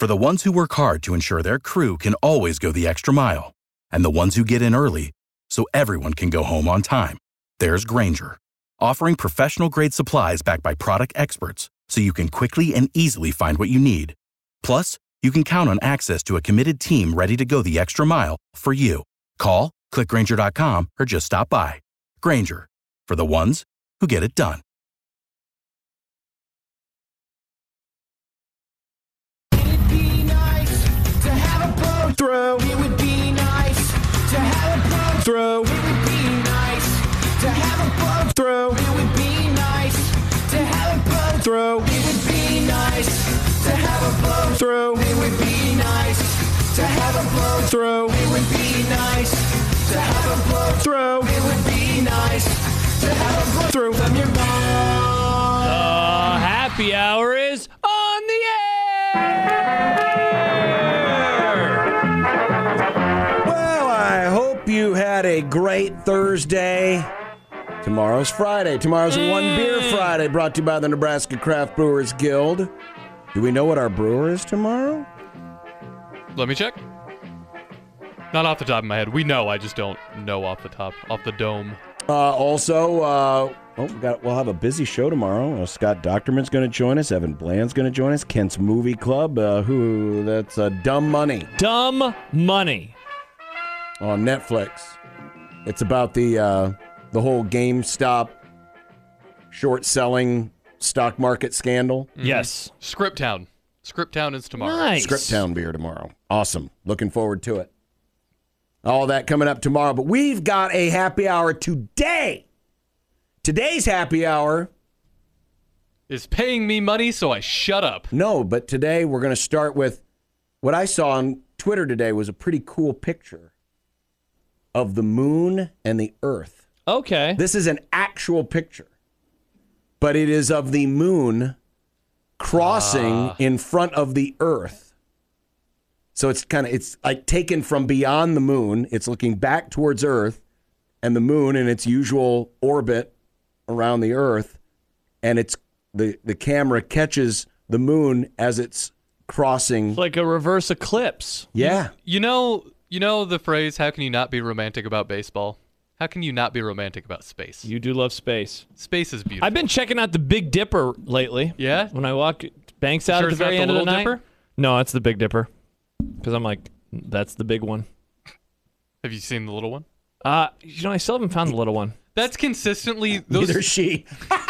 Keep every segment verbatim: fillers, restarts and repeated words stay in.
For the ones who work hard to ensure their crew can always go the extra mile, and the ones who get in early so everyone can go home on time, there's Grainger, offering professional-grade supplies backed by product experts so you can quickly and easily find what you need. Plus, you can count on access to a committed team ready to go the extra mile for you. Call, click Grainger dot com, or just stop by. Grainger, for the ones who get it done. It'd be nice to have a blow through. It would be nice to have a blow through. It would be nice to have a blow through. It would be nice to have a blow through. It would be nice to have a blow through. It would be nice to have a blow through. It would be nice to have a blow through. It would be nice to have a blow through from your mom. Uh, happy hour is on the air. Well, I hope you had a great Thursday. Tomorrow's Friday. Tomorrow's a One Beer Friday, brought to you by the Nebraska Craft Brewers Guild. Do we know what our brewer is tomorrow? Let me check. Not off the top of my head. We know, I just don't know off the top, off the dome. Uh, also, uh, oh, we got, we'll have a busy show tomorrow. Uh, Scott Doctorman's going to join us. Evan Bland's going to join us. Kent's Movie Club. Uh, who? That's uh, Dumb Money. Dumb Money. On Netflix. It's about the uh, the whole GameStop short selling stock market scandal. Mm-hmm. Yes. Scriptown. Scriptown is tomorrow. Nice. Scriptown beer tomorrow. Awesome. Looking forward to it. All that coming up tomorrow. But we've got a happy hour today. Today's happy hour Is paying me money, so I shut up. No, but today we're going to start with what I saw on Twitter today was a pretty cool picture of the moon and the earth. Okay. This is an actual picture, but it is of the moon crossing uh. in front of the earth. So it's kind of, it's like taken from beyond the moon. It's looking back towards Earth, and the moon in its usual orbit around the Earth, and it's the, the camera catches the moon as it's crossing. It's like a reverse eclipse. Yeah. You know, you know the phrase, how can you not be romantic about baseball? How can you not be romantic about space? You do love space. Space is beautiful. I've been checking out the Big Dipper lately. Yeah? When I walk Banks out Sure at the it's not very the end of the Little night. Dipper? No, it's the Big Dipper. Because I'm like, that's the big one. Have you seen the little one? Uh, you know, I still haven't found the little one. That's consistently those. Neither she.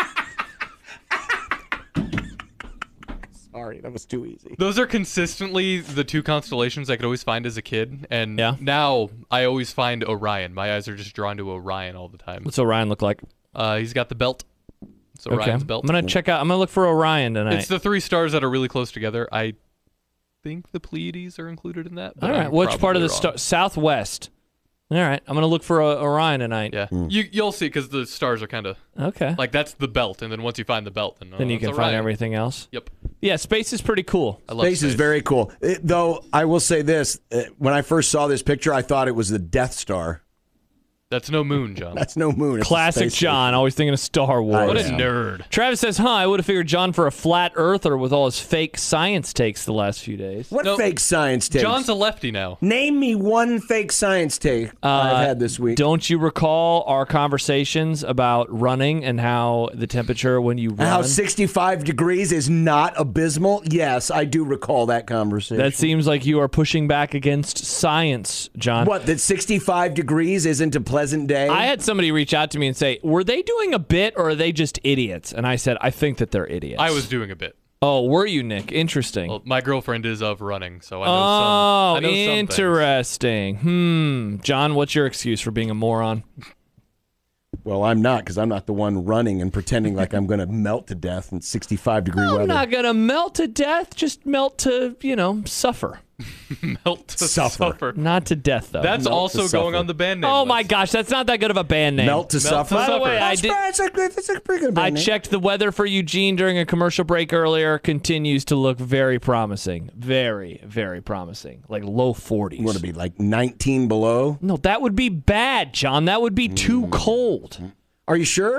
Sorry, that was too easy. Those are consistently the two constellations I could always find as a kid, and Yeah. now I always find Orion. My eyes are just drawn to Orion all the time. What's Orion look like? Uh, he's got the belt. It's Orion's okay. belt. I'm gonna check out. I'm gonna look for Orion tonight. It's the three stars that are really close together. I think the Pleiades are included in that. but All right. I'm Which part of the probably star? wrong. Southwest. All right. I'm gonna look for uh, Orion tonight. Yeah, you you'll see because the stars are kind of Okay. like that's the belt, and then once you find the belt, then, uh, then you it's can Orion. find everything else. Yep. Yeah, space is pretty cool. I love Space is very cool. It, though I will say this: uh, when I first saw this picture, I thought it was the Death Star. That's no moon, John. That's no moon. It's a Classic space John, always thinking of Star Wars. What a Yeah. nerd. Travis says, huh, I would have figured John for a flat earther with all his fake science takes the last few days. What No, fake science takes? John's a lefty now. Name me one fake science take Uh, I've had this week. Don't you recall our conversations about running and how the temperature when you run? How sixty-five degrees is not abysmal? Yes, I do recall that conversation. That seems like you are pushing back against science, John. What, that sixty-five degrees isn't a pleasant day? I had somebody reach out to me and say, were they doing a bit or are they just idiots? And I said, I think that they're idiots. I was doing a bit. Oh, were you, Nick? Interesting. Well, my girlfriend is of running, so I know oh, some. I know some things. interesting. Hmm. John, what's your excuse for being a moron? Well, I'm not, because I'm not the one running and pretending like I'm going to melt to death in sixty-five degree I'm weather. not going to melt to death, just melt to, you know, suffer. Melt to Suffer. suffer. Not to death, though. That's Melt also to suffer. going on the band name oh, my list. gosh, that's not that good of a band name. Melt to Melt to suffer. By the way, I Suffer. did. That's, a, that's a pretty good I band name. checked the weather for Eugene during a commercial break earlier. Continues to look very promising. Very, very promising. Like low forties. What to be like nineteen below? No, that would be bad, John. That would be too cold. Are you sure?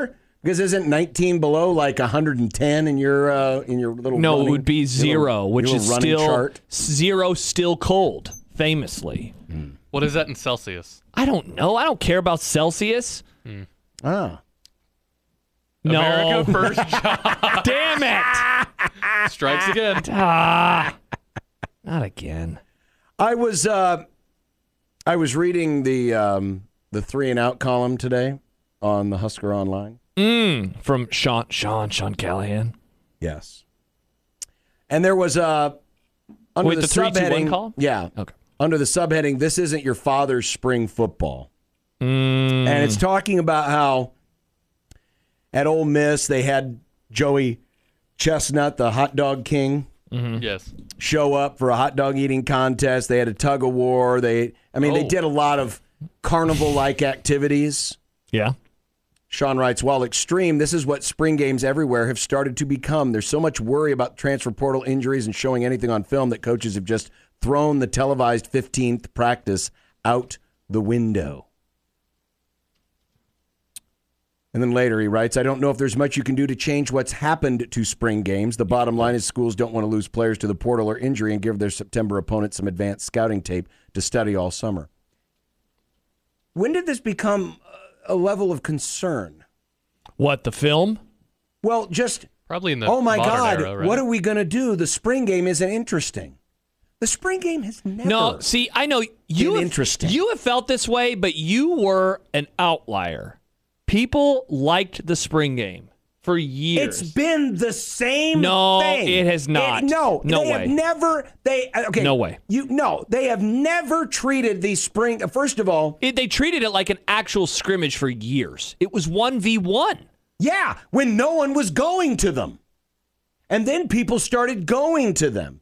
Because isn't nineteen below like one hundred ten in your uh, in your little No, running, it would be zero, little, which little is running still chart? zero, still cold, famously. What is that in Celsius? I don't know. I don't care about Celsius. Ah. No. America first job. Damn it. Strikes again. Ah, not again. I was uh, I was reading the um, the three and out column today on the Husker Online. Mm, from Sean, Sean, Sean Callahan. Yes. And there was a under Wait, the, the three, two, one subheading. column? Yeah. Okay. Under the subheading, "This isn't your father's spring football," Mm. and it's talking about how at Ole Miss they had Joey Chestnut, the hot dog king, Yes. show up for a hot dog eating contest. They had a tug of war. They, I mean, they Oh. did a lot of carnival-like activities. Yeah. Sean writes, while extreme, this is what spring games everywhere have started to become. There's so much worry about transfer portal injuries and showing anything on film that coaches have just thrown the televised fifteenth practice out the window. And then later he writes, I don't know if there's much you can do to change what's happened to spring games. The bottom line is schools don't want to lose players to the portal or injury and give their September opponents some advanced scouting tape to study all summer. When did this become a level of concern? What, the film? Well, just, Probably in the oh my modern God, era, right? what are we going to do? The spring game isn't interesting. The spring game has never. No, see, I know you been have, interesting. you have felt this way, but you were an outlier. People liked the spring game for years. It's been the same No, thing. it has not. It- no, No they way. have never. They okay. No way. You no, they have never treated the spring. First of all, It, they treated it like an actual scrimmage for years. It was one v one. yeah, when no one was going to them, and then people started going to them.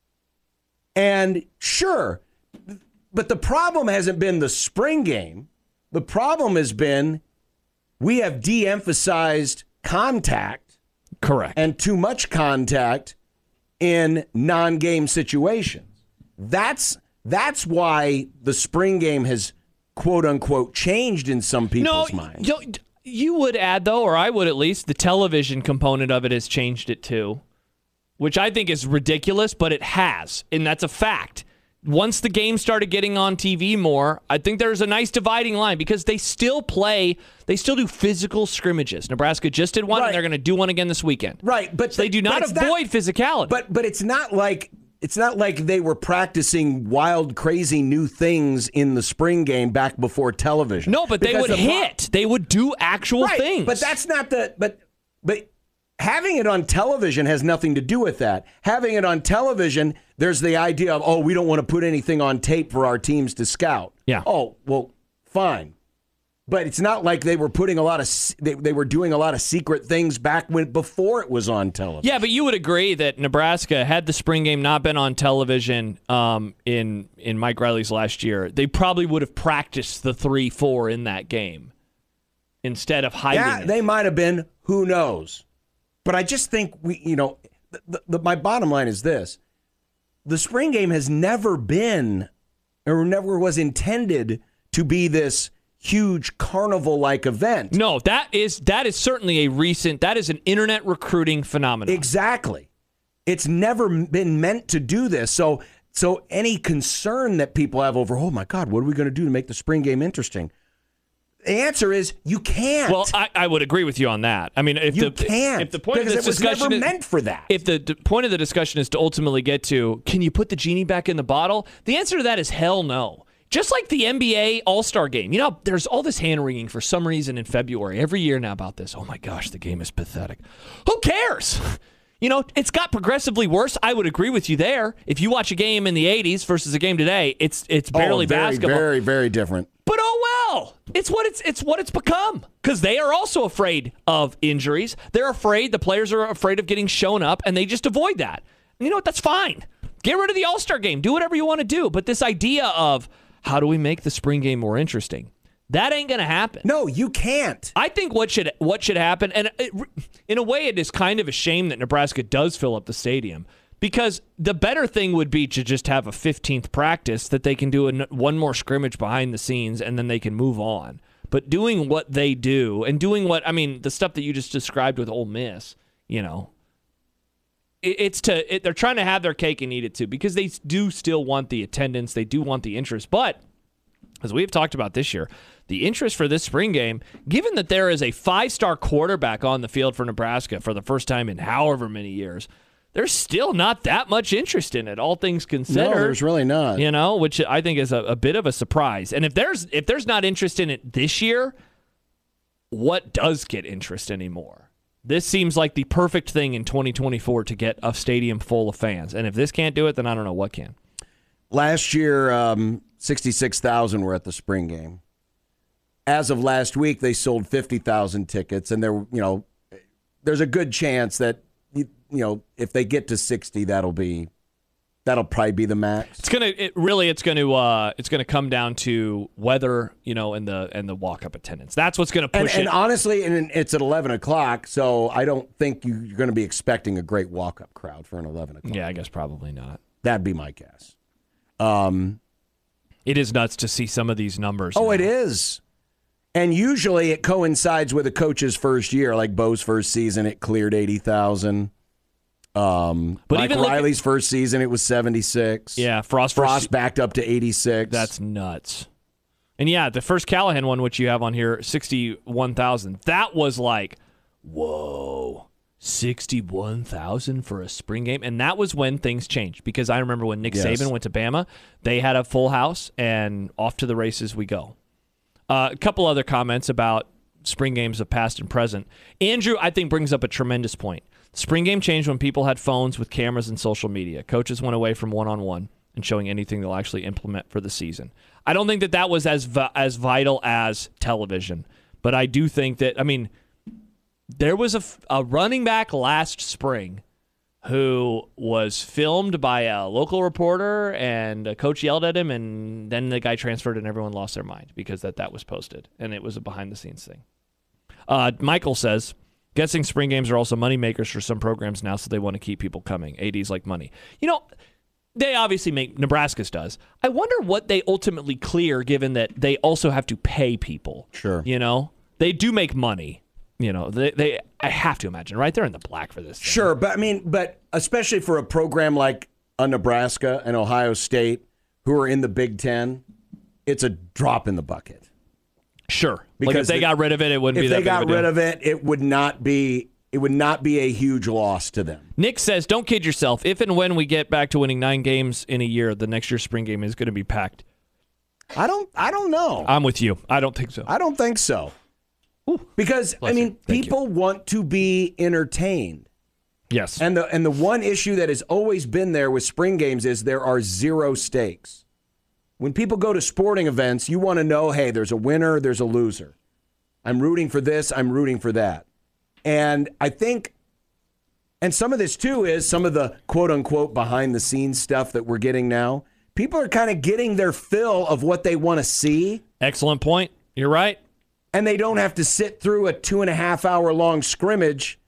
And sure, but the problem hasn't been the spring game. The problem has been we have de-emphasized contact Correct. and too much contact in non-game situations. That's that's why the spring game has quote unquote changed in some people's no, minds. you, you would add, though, or I would at least, the television component of it has changed it too, which I think is ridiculous, but it has, and that's a fact. Once the game started getting on T V more, I think there's a nice dividing line because they still play, they still do physical scrimmages. Nebraska just did one, Right. and they're going to do one again this weekend. Right, but So they do but not it's avoid physicality. But but it's not like it's not like they were practicing wild, crazy new things in the spring game back before television. no, but they Because would the pro- hit. They would do actual right, things. But that's not the but but having it on television has nothing to do with that. Having it on television, there's the idea of, oh, we don't want to put anything on tape for our teams to scout. Yeah. Oh, well, fine. But it's not like they were putting a lot of they, they were doing a lot of secret things back when before it was on television. Yeah, but you would agree that Nebraska, had the spring game not been on television um, in in Mike Riley's last year, they probably would have practiced the three four in that game instead of hiding Yeah, it. they might have been. Who knows? But I just think we, you know, the, the, the, my bottom line is this: the spring game has never been, or never was intended to be this huge carnival-like event. No, that is that is certainly a recent, that is an internet recruiting phenomenon. Exactly. It's never been meant to do this. So, so any concern that people have over, oh my God, what are we going to do to make the spring game interesting? The answer is you can't. Well, I, I would agree with you on that. I mean, if you the can't. if the point because of this it was discussion never is, meant for that. if the d- point of the discussion is to ultimately get to, can you put the genie back in the bottle? The answer to that is hell no. Just like the N B A All-Star Game. You know, there's all this hand-wringing for some reason in February, every year now about this. Oh, my gosh, the game is pathetic. Who cares? You know, it's got progressively worse. I would agree with you there. If you watch a game in the eighties versus a game today, it's it's barely oh, very, basketball. Very, very different. But oh well, it's what it's it's what it's become. Because they are also afraid of injuries. They're afraid. The players are afraid of getting shown up, and they just avoid that. And you know what? That's fine. Get rid of the All-Star game. Do whatever you want to do. But this idea of how do we make the spring game more interesting? That ain't going to happen. No, you can't. I think what should what should happen, and it, in a way, it is kind of a shame that Nebraska does fill up the stadium, because the better thing would be to just have a fifteenth practice that they can do a, one more scrimmage behind the scenes, and then they can move on. but doing what they do and doing what, I mean, the stuff that you just described with Ole Miss, you know, it, it's to, it, they're trying to have their cake and eat it too, because they do still want the attendance. They do want the interest. But as we've talked about this year, the interest for this spring game, given that there is a five-star quarterback on the field for Nebraska for the first time in however many years, there's still not that much interest in it, all things considered. No, there's really not. You know, which I think is a, a bit of a surprise. And if there's if there's not interest in it this year, what does get interest anymore? This seems like the perfect thing in twenty twenty-four to get a stadium full of fans. And if this can't do it, then I don't know what can. Last year, um, sixty-six thousand were at the spring game. As of last week, they sold fifty thousand tickets, and there, you know, there's a good chance that you, you know if they get to sixty, that'll be that'll probably be the max. It's gonna it really it's gonna uh, it's gonna come down to weather, you know, and the and the walk up attendance. That's what's gonna push and, it. And honestly, and it's at eleven o'clock, so I don't think you, you're going to be expecting a great walk up crowd for an eleven o'clock. Yeah, I guess probably not. That'd be my guess. Um, it is nuts to see some of these numbers. Oh, now. it is. And usually it coincides with a coach's first year, like Bo's first season, it cleared eighty thousand. Um, but Mike even Riley's first season, it was seventy-six. Yeah, Frost Frost first, backed up to eighty-six. That's nuts. And yeah, the first Callahan one, which you have on here, sixty-one thousand. That was like, whoa, sixty-one thousand for a spring game. And that was when things changed, because I remember when Nick Yes. Saban went to Bama, they had a full house, and off to the races we go. Uh, a couple other comments about spring games of past and present. Andrew, I think, brings up a tremendous point. Spring game changed when people had phones with cameras and social media. Coaches went away from one-on-one and showing anything they'll actually implement for the season. I don't think that that was as vi- as vital as television, but I do think that, I mean, there was a, f- a running back last spring who was filmed by a local reporter, and a coach yelled at him, and then the guy transferred, and everyone lost their mind because that, that was posted, and it was a behind-the-scenes thing. Uh, Michael says, guessing spring games are also money makers for some programs now, so they want to keep people coming. A Ds like money. You know, they obviously make, Nebraska's does. I wonder what they ultimately clear, given that they also have to pay people. Sure. You know? They do make money. You know, they, they I have to imagine, right? They're in the black for this thing. Sure, but I mean, but especially for a program like a Nebraska and Ohio State, who are in the Big Ten, it's a drop in the bucket. Sure. Because like if they the, got rid of it, it wouldn't be if that they big got of a deal. rid of it, it would not be it would not be a huge loss to them. Nick says, don't kid yourself. If and when we get back to winning nine games in a year, the next year's spring game is going to be packed. I don't I don't know. I'm with you. I don't think so. I don't think so. Ooh. Because Bless I mean, you. Thank people you. want to be entertained. Yes. And the and the one issue that has always been there with spring games is there are zero stakes. When people go to sporting events, you want to know, hey, there's a winner, there's a loser. I'm rooting for this, I'm rooting for that. And I think, and some of this too is some of the quote unquote behind the scenes stuff that we're getting now. People are kind of getting their fill of what they want to see. Excellent point. You're right. And they don't have to sit through a two and a half hour long scrimmage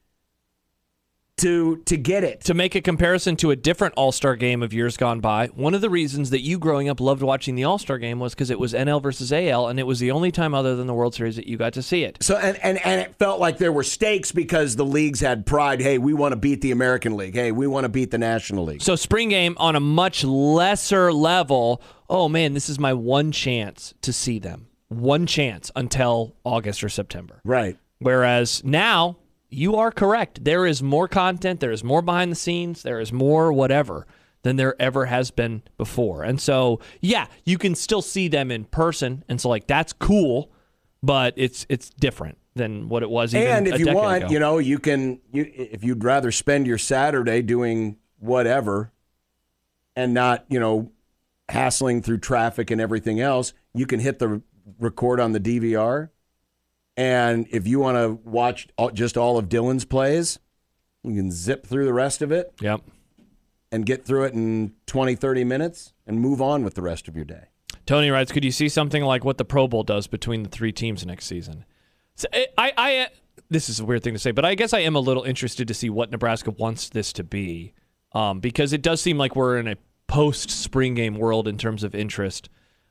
to to get it. To make a comparison to a different All-Star game of years gone by, one of the reasons that you growing up loved watching the All-Star game was because it was N L versus A L, and it was the only time other than the World Series that you got to see it. So and, and, and it felt like there were stakes because the leagues had pride. Hey, we want to beat the American League. Hey, we want to beat the National League. So spring game on a much lesser level, oh man, this is my one chance to see them. One chance until August or September. Right. Whereas now, you are correct. There is more content, there is more behind the scenes, there is more whatever than there ever has been before. And so, yeah, you can still see them in person, and so like that's cool, but it's it's different than what it was even And if a you decade want, ago. you know, you can you if you'd rather spend your Saturday doing whatever and not, you know, hassling through traffic and everything else, you can hit the record on the D V R. And if you want to watch all, just all of Dylan's plays, you can zip through the rest of it. Yep. And get through it in twenty, thirty minutes and move on with the rest of your day. Tony writes, could you see something like what the Pro Bowl does between the three teams next season? So I, I, this is a weird thing to say, but I guess I am a little interested to see what Nebraska wants this to be, um, because it does seem like we're in a post-spring game world in terms of interest.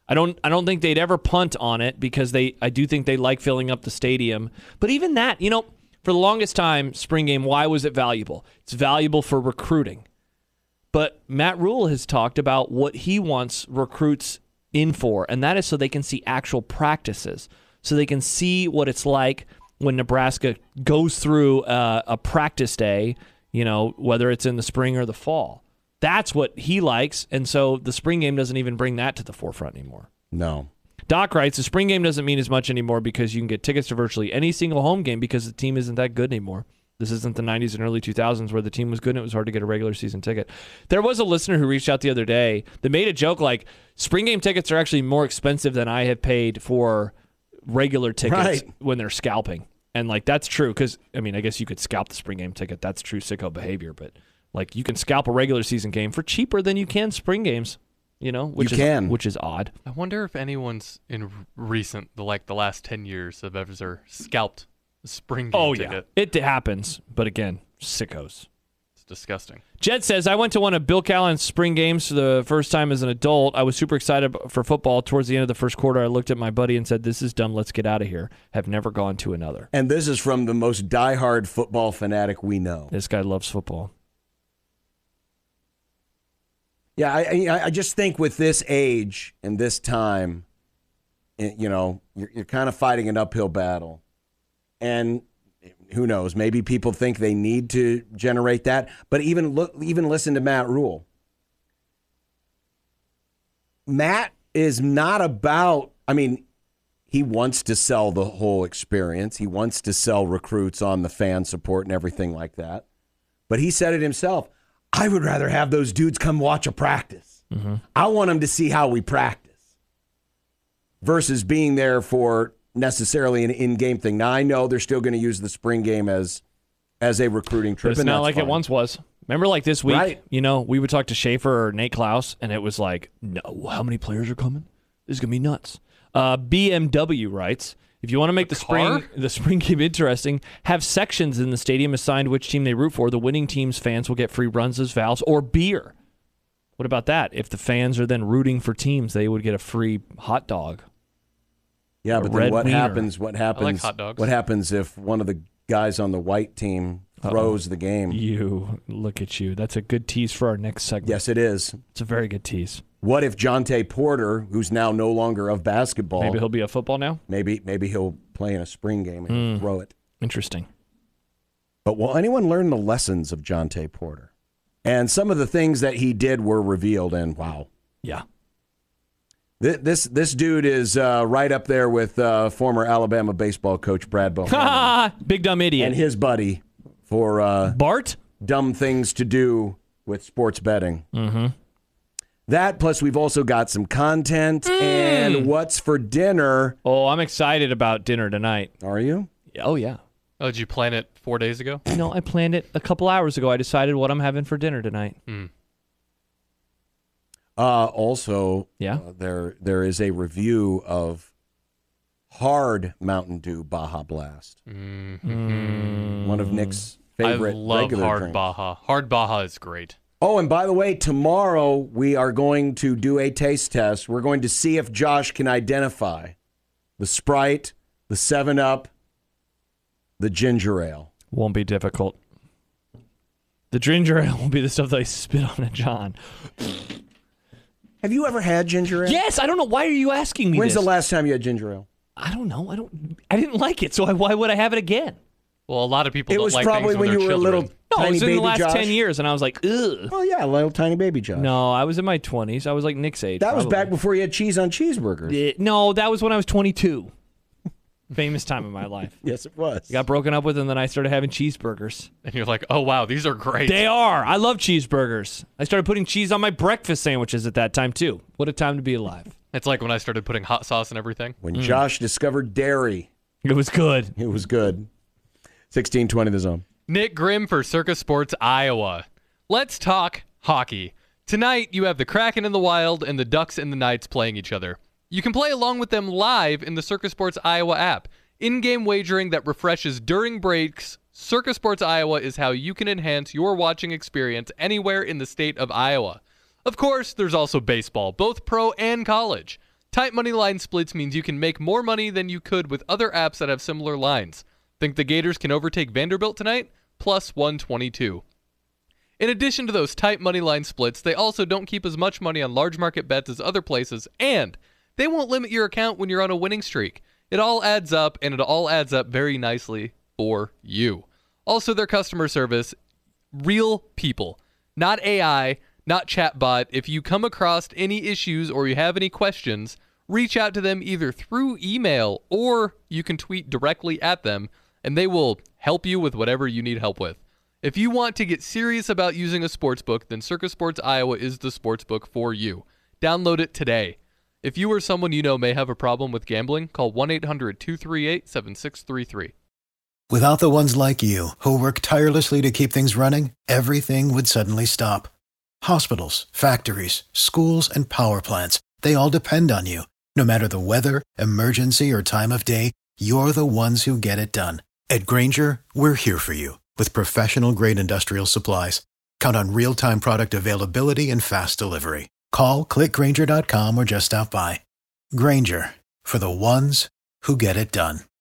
I don't I don't think they'd ever punt on it because they I do think they like filling up the stadium. But even that, you know, for the longest time, spring game, why was it valuable? It's valuable for recruiting. But Matt Rule has talked about what he wants recruits in for, and that is so they can see actual practices, so they can see what it's like when Nebraska goes through uh, a practice day, you know, whether it's in the spring or the fall. That's what he likes, and so the spring game doesn't even bring that to the forefront anymore. No. Doc writes, the spring game doesn't mean as much anymore because you can get tickets to virtually any single home game because the team isn't that good anymore. This isn't the nineties and early two thousands where the team was good and it was hard to get a regular season ticket. There was a listener who reached out the other day that made a joke like, spring game tickets are actually more expensive than I have paid for regular tickets Right. when they're scalping. And, like, that's true because, I mean, I guess you could scalp the spring game ticket. That's true sicko behavior. But, like, you can scalp a regular season game for cheaper than you can spring games, you know, which You is can. which is odd. I wonder if anyone's in recent, the like the last ten years have ever scalped a spring game Oh, ticket. yeah. It happens. But, again, sickos. It's disgusting. Jed says, I went to one of Bill Callen's spring games for the first time as an adult. I was super excited for football. Towards the end of the first quarter, I looked at my buddy and said, this is dumb. Let's get out of here. Have never gone to another. And this is from the most diehard football fanatic we know. This guy loves football. Yeah, I, I, I just think with this age and this time, eh, you know, you're, you're kind of fighting an uphill battle. And who knows, maybe people think they need to generate that. But even look, even listen to Matt Rule. Matt is not about, I mean, he wants to sell the whole experience. He wants to sell recruits on the fan support and everything like that. But he said it himself. I would rather have those dudes come watch a practice. Mm-hmm. I want them to see how we practice versus being there for necessarily an in-game thing. Now, I know they're still going to use the spring game as as a recruiting trip. But it's and not that's like fine. it once was. Remember, like this week, Right. you know, we would talk to Schaefer or Nate Klaus, and it was like, no, how many players are coming? This is going to be nuts. Uh, B M W writes, if you want to make the spring car? the spring game interesting, have sections in the stadium assigned which team they root for. The winning team's fans will get free runs as valves or beer. What about that? If the fans are then rooting for teams, they would get a free hot dog. Yeah, A but red then what wiener. happens? What happens? hot dogs. What happens if one of the guys on the white team throws the game? You, look at you. That's a good tease for our next segment. Yes, it is. It's a very good tease. What if Jonte Porter, who's now no longer of basketball, Maybe he'll be a football now? maybe maybe he'll play in a spring game and Hmm. he'll throw it. Interesting. But will anyone learn the lessons of Jonte Porter? And some of the things that he did were revealed, and wow. Yeah. This this, this dude is uh, right up there with uh, former Alabama baseball coach Brad Bohannon Big dumb idiot. and his buddy for uh, Bart? dumb things to do with sports betting. Mm-hmm. That, plus we've also got some content and what's for dinner. Oh, I'm excited about dinner tonight. Are you? Oh, yeah. Oh, did you plan it four days ago? No, I planned it a couple hours ago. I decided what I'm having for dinner tonight. Uh, also, Yeah? uh, there there is a review of Hard Mountain Dew Baja Blast. One of Nick's favorite I love regular Hard drinks. Baja. Hard Baja is great. Oh, and by the way, tomorrow we are going to do a taste test. We're going to see if Josh can identify the Sprite, the seven up, the ginger ale. Won't be difficult. The ginger ale will be the stuff that I spit on at John. Have you ever had ginger ale? Yes, I don't know. Why are you asking me When's this? the last time you had ginger ale? I don't know. I don't. I didn't like it, so I, why would I have it again? Well, a lot of people It don't was like probably things when with you their were a little children. No, tiny it was in baby the last Josh. ten years, and I was like, ugh. Oh yeah, little tiny baby Josh. No, I was in my twenties. I was like Nick's age. that was probably. back before you had cheese on cheeseburgers. Eh, No, that was when I was twenty-two. Famous time in my life. Yes, it was. Got broken up with, and then I started having cheeseburgers. And you're like, oh, wow, these are great. They are. I love cheeseburgers. I started putting cheese on my breakfast sandwiches at that time, too. What a time to be alive. It's like when I started putting hot sauce and everything. When Josh discovered dairy, It was good. it was good. sixteen twenty the zone. Nick Grimm for Circus Sports Iowa. Let's talk hockey. Tonight, you have the Kraken in the Wild and the Ducks and the Knights playing each other. You can play along with them live in the Circus Sports Iowa app. In-game wagering that refreshes during breaks, Circus Sports Iowa is how you can enhance your watching experience anywhere in the state of Iowa. Of course, there's also baseball, both pro and college. Tight money line splits means you can make more money than you could with other apps that have similar lines. Think the Gators can overtake Vanderbilt tonight? Plus one twenty-two. In addition to those tight money line splits, they also don't keep as much money on large market bets as other places, and they won't limit your account when you're on a winning streak. It all adds up, and it all adds up very nicely for you. Also, their customer service, real people, not A I, not chatbot. If you come across any issues or you have any questions, reach out to them either through email or you can tweet directly at them, and they will help you with whatever you need help with. If you want to get serious about using a sportsbook, then Circa Sports Iowa is the sportsbook for you. Download it today. If you or someone you know may have a problem with gambling, call one eight hundred two three eight seven six three three. Without the ones like you, who work tirelessly to keep things running, everything would suddenly stop. Hospitals, factories, schools, and power plants, they all depend on you. No matter the weather, emergency, or time of day, you're the ones who get it done. At Grainger, we're here for you with professional-grade industrial supplies. Count on real-time product availability and fast delivery. Call, click Grainger dot com, or just stop by. Grainger, for the ones who get it done.